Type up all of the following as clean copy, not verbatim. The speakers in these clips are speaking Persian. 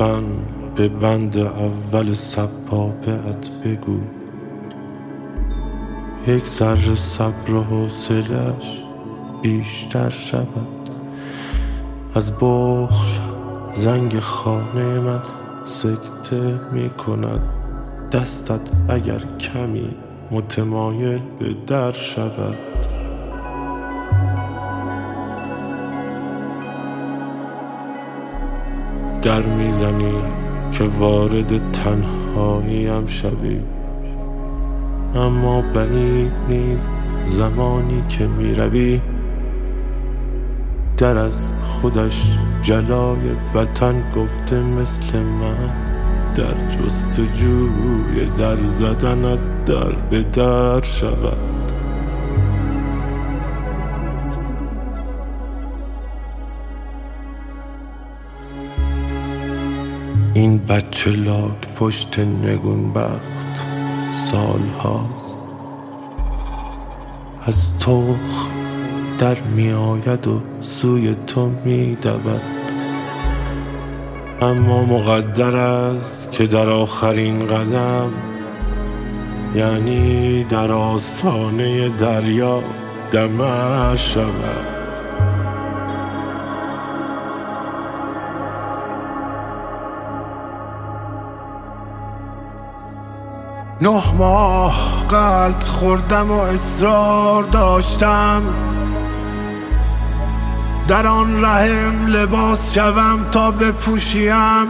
لطفاً به بند اول سبابه‌ات بگو یک ذره صبر و حوصله‌اش بیشتر شود. از بخل زنگ خانه من سکته می کند. دستت اگر کمی متمایل به در شود. در میزنی که وارد تنهاییم شوی، اما بعید نیست زمانی که میروی در از خودش جلای وطن گفته مثل من در جستجوی در زدنت در به در شود. این بچه لاک پشت نگونبخت سال هاست از تخم در می آید و سوی تو می دود، اما مقدر است که در آخرین قدم، یعنی در آستانه دریا، دمه شود. 9 ماه غلط خوردم و اصرار داشتم در آن رحم لباس شوم تا بپوشیم،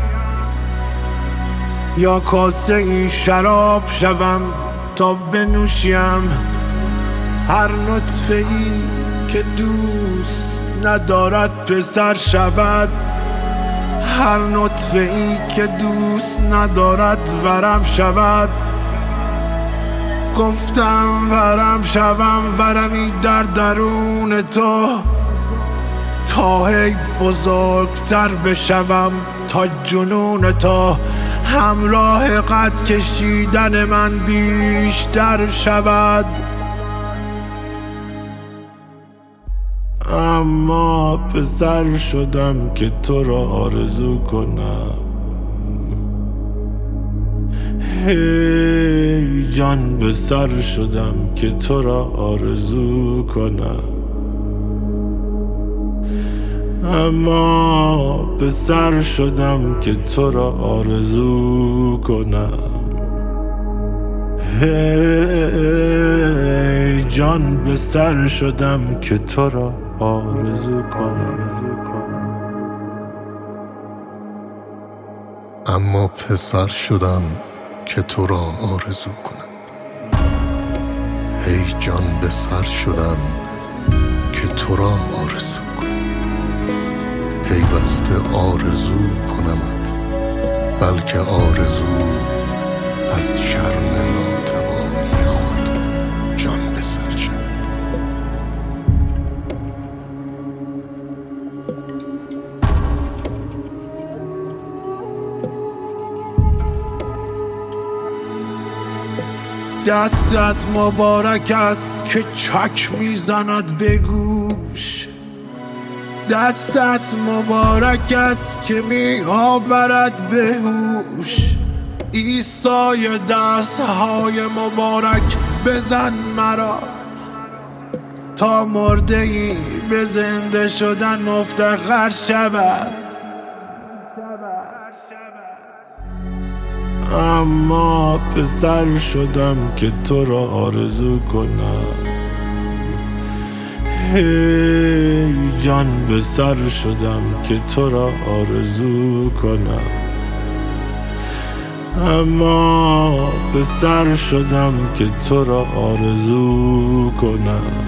یا کاسه ای شراب شوم تا بنوشیم. هر نطفه ای که دوست ندارد پسر شود، هر نطفه ای که دوست ندارد ورم شود. گفتم ورم شوم، ورمی در درون تو، تا هی بزرگتر بشوم تا جنون تو. همراه قد کشیدن من بیشتر شود، اما پسر شدم که تو را آرزو کنم. هی جان به سر شدم که تو را آرزو کنم، اما پسر شدم که تو را آرزو کنم. هی جان به سر شدم که تو را آرزو کنم، اما پسر شدم که تو را آرزو کنم. هی جان به سر شدم که تو را آرزو کنم. پیوسته آرزو کنمت، بلکه آرزو از شرم ناتوانی خود جان به سر شد. دستت مبارک است که چک میزند به گوش، دستت مبارک است که می آورد به هوش. عیسای دستهای مبارک بزن مرا، تا مرده ای به زنده شدن مفتخر شود. اما پسر شدم که تو را آرزو کنم. هی جان به سر شدم که تو را آرزو کنم، اما پسر شدم که تو را آرزو کنم.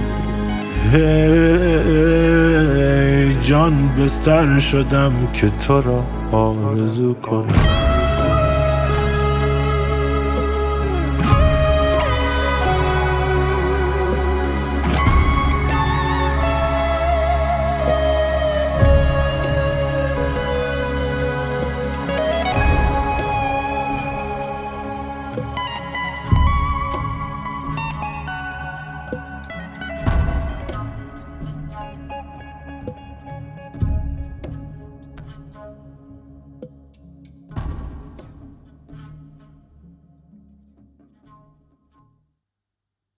هی جان به سر شدم که تو را آرزو کنم.